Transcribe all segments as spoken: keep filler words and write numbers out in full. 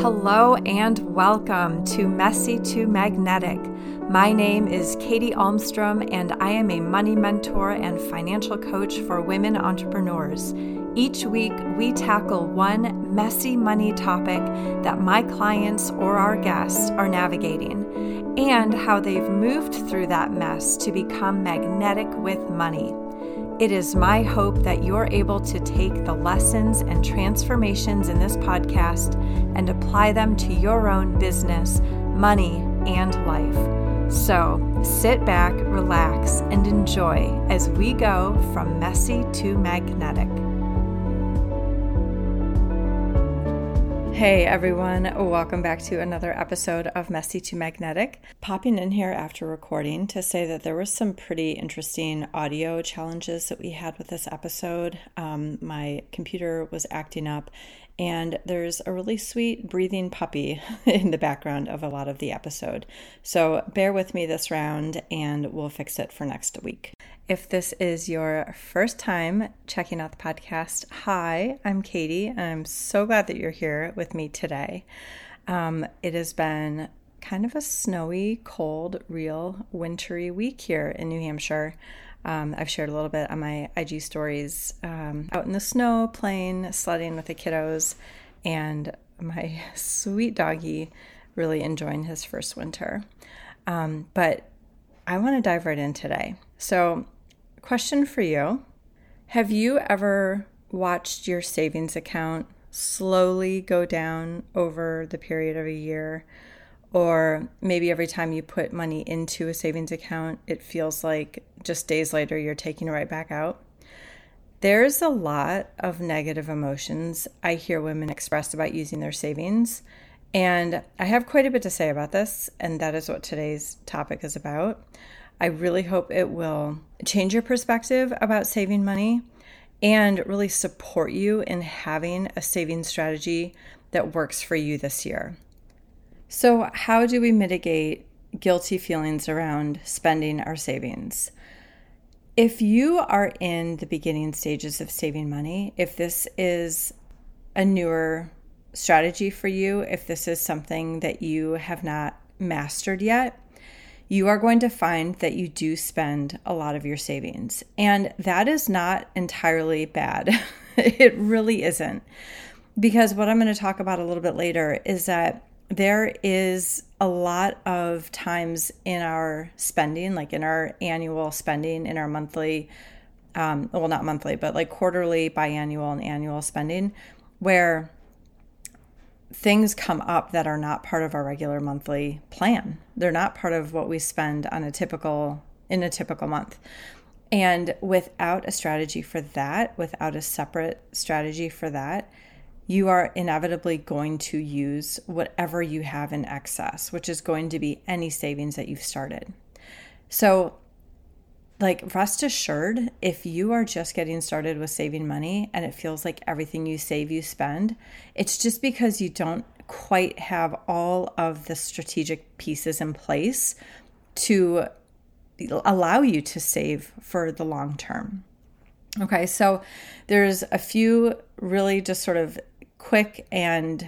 Hello and welcome to Messy to Magnetic. My name is Katie Almstrom and I am a money mentor and financial coach for women entrepreneurs. Each week, we tackle one messy money topic that my clients or our guests are navigating and how they've moved through that mess to become magnetic with money. It is my hope that you're able to take the lessons and transformations in this podcast and apply them to your own business, money, and life. So sit back, relax, and enjoy as we go from messy to magnetic. Hey everyone, welcome back to another episode of Messy to Magnetic. Popping in here after recording to say that there were some pretty interesting audio challenges that we had with this episode. Um, my computer was acting up and there's a really sweet breathing puppy in the background of a lot of the episode. So bear with me this round and we'll fix it for next week. If this is your first time checking out the podcast, hi, I'm Katie, and I'm so glad that you're here with me today. Um, it has been kind of a snowy, cold, real wintry week here in New Hampshire. Um, I've shared a little bit on my I G stories um, out in the snow, playing, sledding with the kiddos, and my sweet doggy really enjoying his first winter. Um, but I want to dive right in today. So, question for you. Have you ever watched your savings account slowly go down over the period of a year? Or maybe every time you put money into a savings account, it feels like just days later you're taking it right back out? There's a lot of negative emotions I hear women express about using their savings. And I have quite a bit to say about this, and that is what today's topic is about. I really hope it will change your perspective about saving money and really support you in having a saving strategy that works for you this year. So, how do we mitigate guilty feelings around spending our savings? If you are in the beginning stages of saving money, if this is a newer strategy for you, if this is something that you have not mastered yet, you are going to find that you do spend a lot of your savings. And that is not entirely bad. It really isn't. Because what I'm going to talk about a little bit later is that there is a lot of times in our spending, like in our annual spending, in our monthly, um, well, not monthly, but like quarterly, biannual, and annual spending, where things come up that are not part of our regular monthly plan. They're not part of what we spend on a typical, in a typical month. And without a strategy for that, without a separate strategy for that, you are inevitably going to use whatever you have in excess, which is going to be any savings that you've started. So, like, rest assured, if you are just getting started with saving money and it feels like everything you save, you spend, it's just because you don't quite have all of the strategic pieces in place to allow you to save for the long term. Okay, so there's a few really just sort of quick and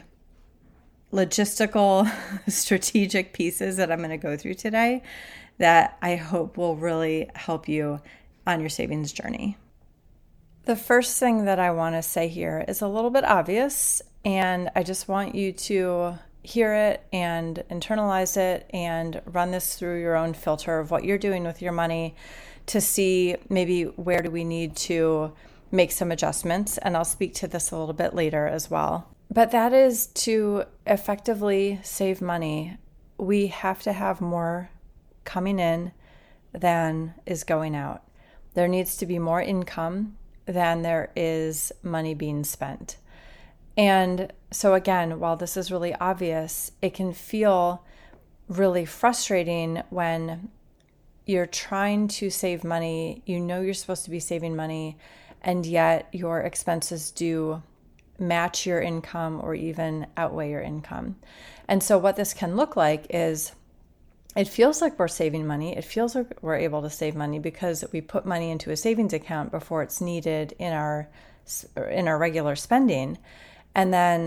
logistical strategic pieces that I'm going to go through today that I hope will really help you on your savings journey. The first thing that I want to say here is a little bit obvious, and I just want you to hear it and internalize it and run this through your own filter of what you're doing with your money to see maybe where do we need to make some adjustments. And I'll speak to this a little bit later as well. But that is to effectively save money, we have to have more coming in than is going out. There needs to be more income than there is money being spent. And so again, while this is really obvious, it can feel really frustrating when you're trying to save money, you know you're supposed to be saving money, and yet your expenses do match your income or even outweigh your income. And so what this can look like is it feels like we're saving money. It feels like we're able to save money because we put money into a savings account before it's needed in our in our regular spending. And then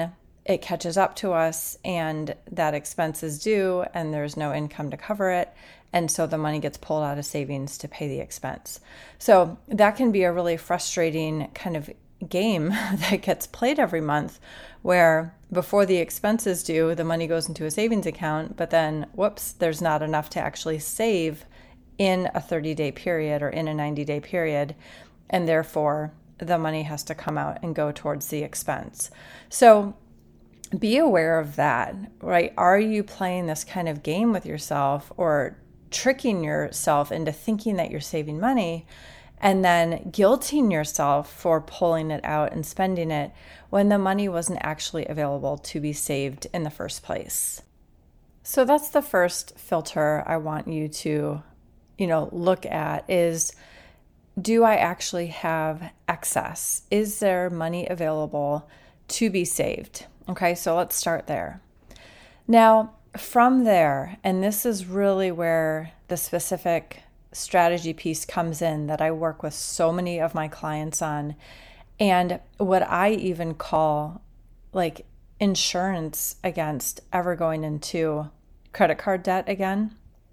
it catches up to us and that expense is due and there's no income to cover it. And so the money gets pulled out of savings to pay the expense. So that can be a really frustrating kind of game that gets played every month, where before the expense is due, the money goes into a savings account, but then, whoops, there's not enough to actually save in a thirty-day period or in a ninety-day period. And therefore, the money has to come out and go towards the expense. So be aware of that, right? Are you playing this kind of game with yourself or tricking yourself into thinking that you're saving money and then guilting yourself for pulling it out and spending it when the money wasn't actually available to be saved in the first place? So that's the first filter I want you to, you know, look at is, do I actually have excess? Is there money available to be saved? Okay, so let's start there. Now, from there, and this is really where the specific strategy piece comes in that I work with so many of my clients on, and what I even call like insurance against ever going into credit card debt again.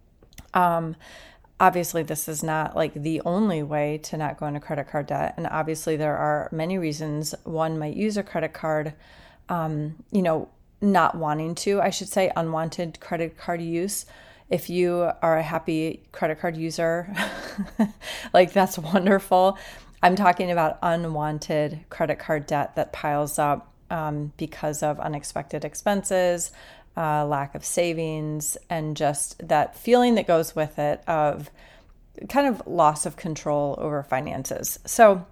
Um, Obviously, this is not like the only way to not go into credit card debt. And obviously, there are many reasons one might use a credit card, um, you know, not wanting to, I should say, unwanted credit card use. If you are a happy credit card user, like that's wonderful. I'm talking about unwanted credit card debt that piles up um, because of unexpected expenses, Uh, lack of savings, and just that feeling that goes with it of kind of loss of control over finances. So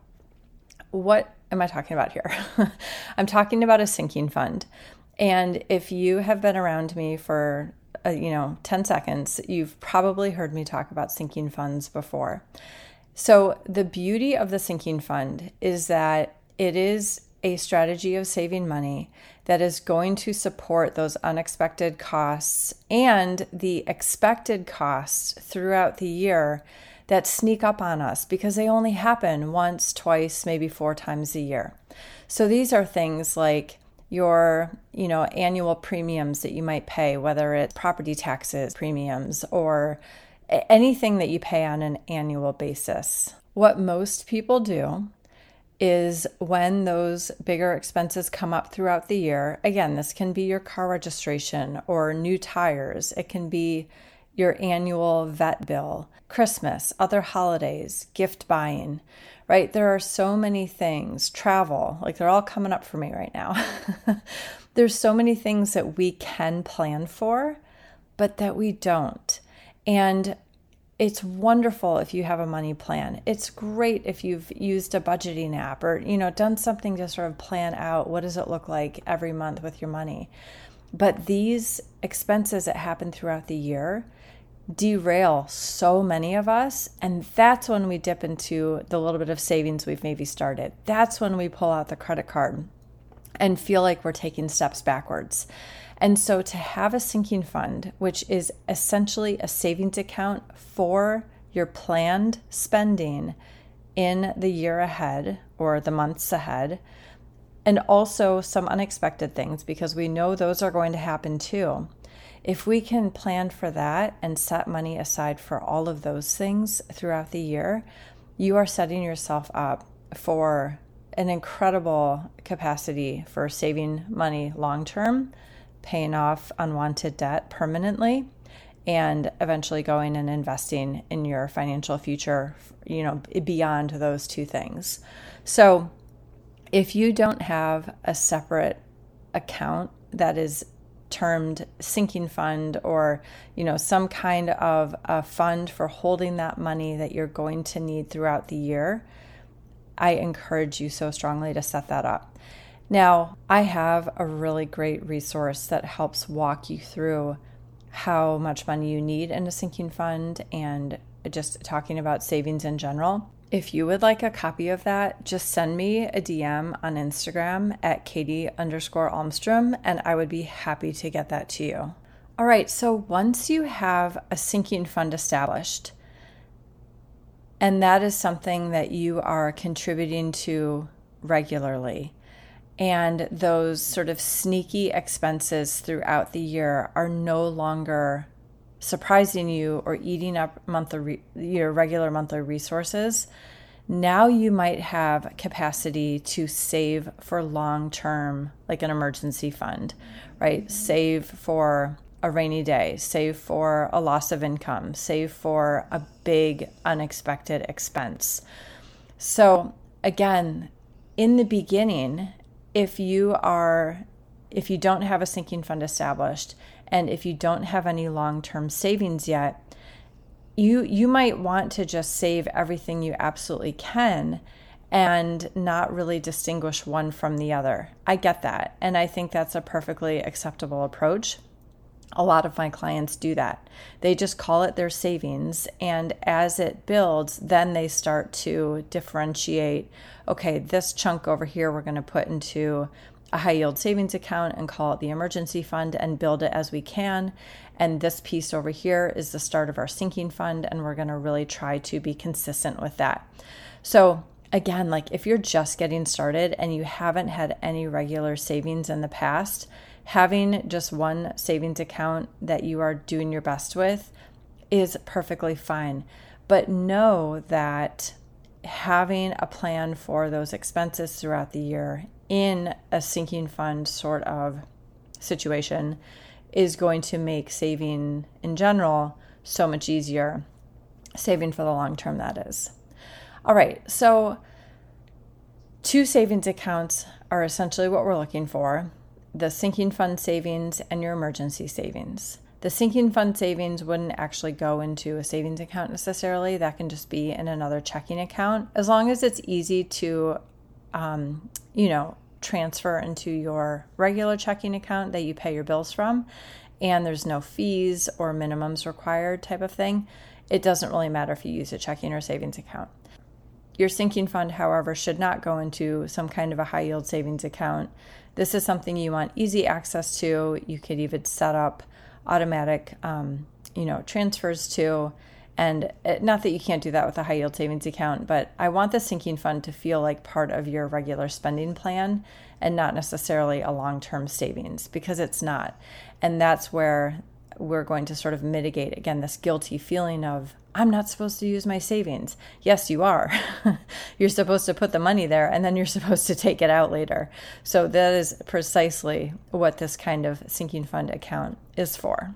what am I talking about here? I'm talking about a sinking fund. And if you have been around me for, uh, you know, ten seconds, you've probably heard me talk about sinking funds before. So the beauty of the sinking fund is that it is a strategy of saving money that is going to support those unexpected costs and the expected costs throughout the year that sneak up on us because they only happen once, twice, maybe four times a year. So these are things like your, you know, annual premiums that you might pay, whether it's property taxes, premiums, or anything that you pay on an annual basis. What most people do is when those bigger expenses come up throughout the year, again, this can be your car registration or new tires. It can be your annual vet bill, Christmas, other holidays, gift buying, right? There are so many things, travel, like they're all coming up for me right now. There's so many things that we can plan for, but that we don't. And it's wonderful if you have a money plan. It's great if you've used a budgeting app or, you know, done something to sort of plan out what does it look like every month with your money. But these expenses that happen throughout the year derail so many of us. And that's when we dip into the little bit of savings we've maybe started. That's when we pull out the credit card and feel like we're taking steps backwards. And so to have a sinking fund, which is essentially a savings account for your planned spending in the year ahead or the months ahead, and also some unexpected things, because we know those are going to happen too. If we can plan for that and set money aside for all of those things throughout the year, you are setting yourself up for an incredible capacity for saving money long-term, paying off unwanted debt permanently, and eventually going and investing in your financial future, you know, beyond those two things. So if you don't have a separate account that is termed sinking fund or, you know, some kind of a fund for holding that money that you're going to need throughout the year, I encourage you so strongly to set that up. Now, I have a really great resource that helps walk you through how much money you need in a sinking fund and just talking about savings in general. If you would like a copy of that, just send me a D M on Instagram at Katie underscore Almstrom, and I would be happy to get that to you. All right, so once you have a sinking fund established, and that is something that you are contributing to regularly, And those sort of sneaky expenses throughout the year are no longer surprising you or eating up monthly, your regular monthly resources. Now you might have capacity to save for long-term, like an emergency fund, right? Save for a rainy day, save for a loss of income, save for a big unexpected expense. So again, in the beginning, if you are, if you don't have a sinking fund established, and if you don't have any long-term savings yet, you you might want to just save everything you absolutely can and not really distinguish one from the other. I get that, and I think that's a perfectly acceptable approach. A lot of my clients do that. They just call it their savings, and as it builds, then they start to differentiate, okay, this chunk over here we're going to put into a high yield savings account and call it the emergency fund and build it as we can. And this piece over here is the start of our sinking fund, and we're going to really try to be consistent with that. So again, like if you're just getting started and you haven't had any regular savings in the past, having just one savings account that you are doing your best with is perfectly fine. But know that having a plan for those expenses throughout the year in a sinking fund sort of situation is going to make saving in general so much easier. Saving for the long term, that is. All right, so two savings accounts are essentially what we're looking for: the sinking fund savings and your emergency savings. The sinking fund savings wouldn't actually go into a savings account necessarily. That can just be in another checking account, as long as it's easy to, um, you know, transfer into your regular checking account that you pay your bills from, and there's no fees or minimums required type of thing. It doesn't really matter if you use a checking or savings account. Your sinking fund, however, should not go into some kind of a high yield savings account. This is something you want easy access to. You could even set up automatic, um, you know, transfers to, and it, not that you can't do that with a high yield savings account, but I want the sinking fund to feel like part of your regular spending plan and not necessarily a long-term savings, because it's not. And that's where we're going to sort of mitigate, again, this guilty feeling of, I'm not supposed to use my savings. Yes, you are. You're supposed to put the money there, and then you're supposed to take it out later. So that is precisely what this kind of sinking fund account is for.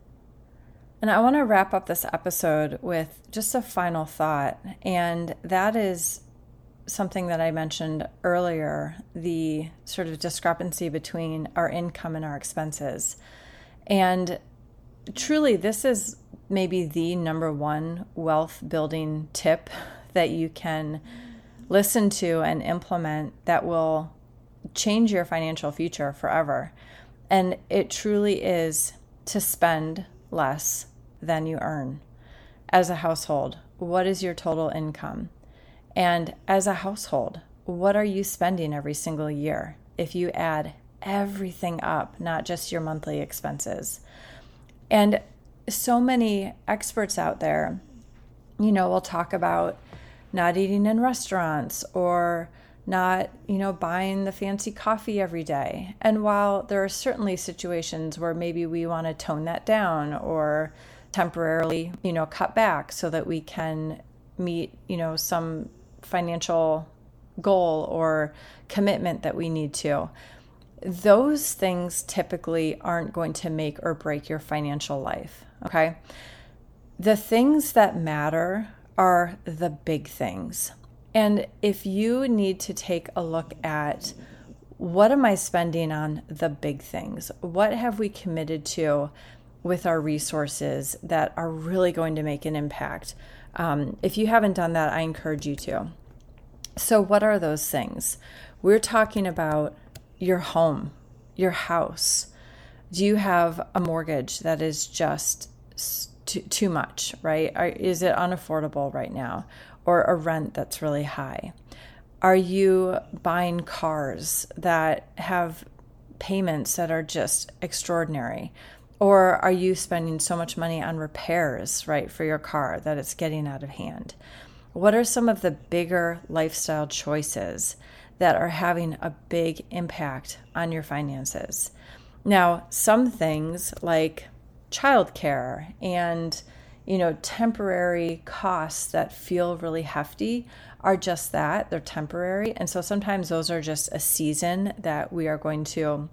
And I want to wrap up this episode with just a final thought, and that is something that I mentioned earlier, the sort of discrepancy between our income and our expenses. And truly, this is maybe the number one wealth building tip that you can listen to and implement that will change your financial future forever. And it truly is to spend less than you earn. As a household, what is your total income? And as a household, what are you spending every single year if you add everything up, not just your monthly expenses? And so many experts out there, you know, will talk about not eating in restaurants or not, you know, buying the fancy coffee every day. And while there are certainly situations where maybe we want to tone that down or temporarily, you know, cut back so that we can meet, you know, some financial goal or commitment that we need to, those things typically aren't going to make or break your financial life. Okay. The things that matter are the big things. And if you need to take a look at what am I spending on the big things? What have we committed to with our resources that are really going to make an impact? Um, if you haven't done that, I encourage you to. So what are those things? We're talking about your home, your house. Do you have a mortgage that is just too, too much, right? Are, is it unaffordable right now? Or a rent that's really high? Are you buying cars that have payments that are just extraordinary? Or are you spending so much money on repairs, right, for your car that it's getting out of hand? What are some of the bigger lifestyle choices that are having a big impact on your finances. Now, some things like childcare and, you know, temporary costs that feel really hefty are just that. They're temporary. And so sometimes those are just a season that we are going to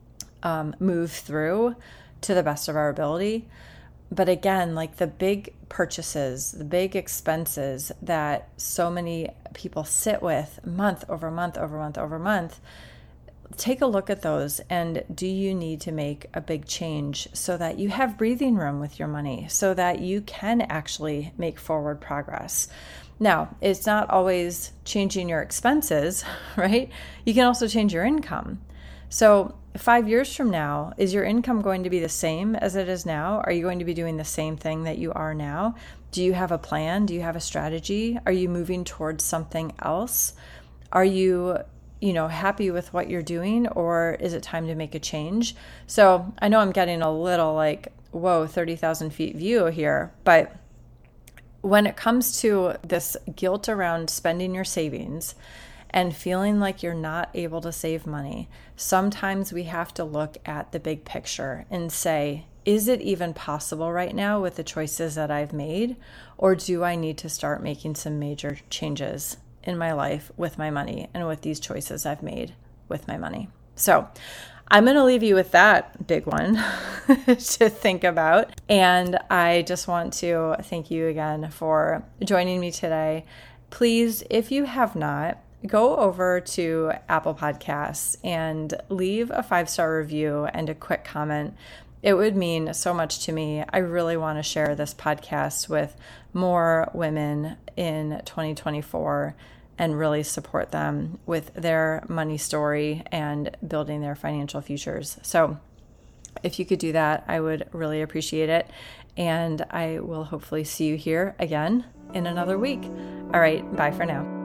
um, move through to the best of our ability. But again, like the big purchases, the big expenses that so many people sit with month over month over month over month, take a look at those. And do you need to make a big change so that you have breathing room with your money, so that you can actually make forward progress? Now, it's not always changing your expenses, right? You can also change your income. So five years from now, is your income going to be the same as it is now? Are you going to be doing the same thing that you are now? Do you have a plan? Do you have a strategy? Are you moving towards something else? Are you, you know, happy with what you're doing, or is it time to make a change? So I know I'm getting a little like, whoa, thirty thousand feet view here, but when it comes to this guilt around spending your savings and feeling like you're not able to save money, sometimes we have to look at the big picture and say, is it even possible right now with the choices that I've made? Or do I need to start making some major changes in my life with my money and with these choices I've made with my money? So I'm going to leave you with that big one to think about. And I just want to thank you again for joining me today. Please, if you have not, go over to Apple Podcasts and leave a five-star review and a quick comment. It would mean so much to me. I really want to share this podcast with more women in twenty twenty-four and really support them with their money story and building their financial futures. So if you could do that, I would really appreciate it. And I will hopefully see you here again in another week. All right, bye for now.